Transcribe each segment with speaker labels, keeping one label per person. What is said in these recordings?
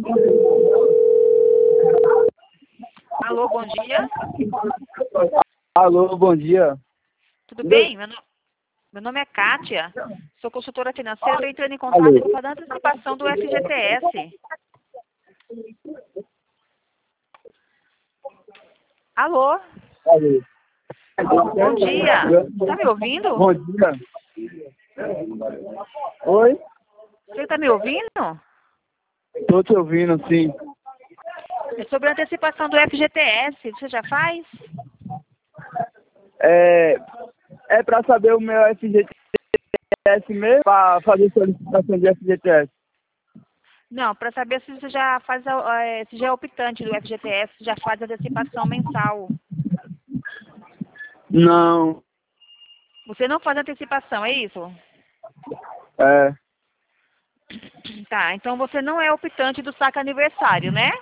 Speaker 1: Alô, bom dia.
Speaker 2: Alô, bom dia.
Speaker 1: Tudo bem? Meu nome é Kátia. Sou consultora financeira. Estou entrando em contato
Speaker 2: Alô.
Speaker 1: para fazer a antecipação do FGTS. Alô?
Speaker 2: Alô.
Speaker 1: Bom dia. Está me ouvindo?
Speaker 2: Bom dia. Oi?
Speaker 1: Você está me ouvindo?
Speaker 2: Tô te ouvindo, sim.
Speaker 1: É sobre a antecipação do FGTS. Você já faz?
Speaker 2: É para saber o meu FGTS mesmo, para fazer solicitação de FGTS.
Speaker 1: Não, para saber se você já faz, se já é optante do FGTS, se já faz a antecipação mensal.
Speaker 2: Não.
Speaker 1: Você não faz antecipação, é isso?
Speaker 2: É.
Speaker 1: Tá, então você não é optante do saque aniversário, né?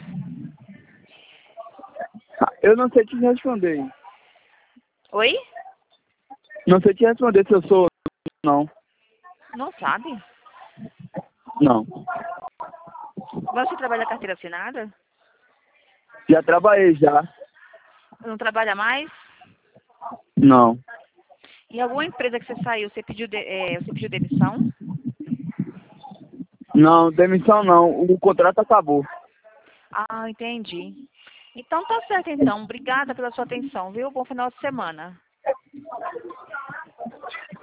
Speaker 2: Eu não sei te responder.
Speaker 1: Oi?
Speaker 2: Não sei te responder se eu sou. Não.
Speaker 1: Não sabe?
Speaker 2: Não.
Speaker 1: Você trabalha carteira assinada?
Speaker 2: Já trabalhei já.
Speaker 1: Não trabalha mais?
Speaker 2: Não.
Speaker 1: Em alguma empresa que você saiu, você pediu demissão?
Speaker 2: Não, demissão não. O contrato acabou.
Speaker 1: Ah, entendi. Então tá certo então. Obrigada pela sua atenção, viu? Bom final de semana.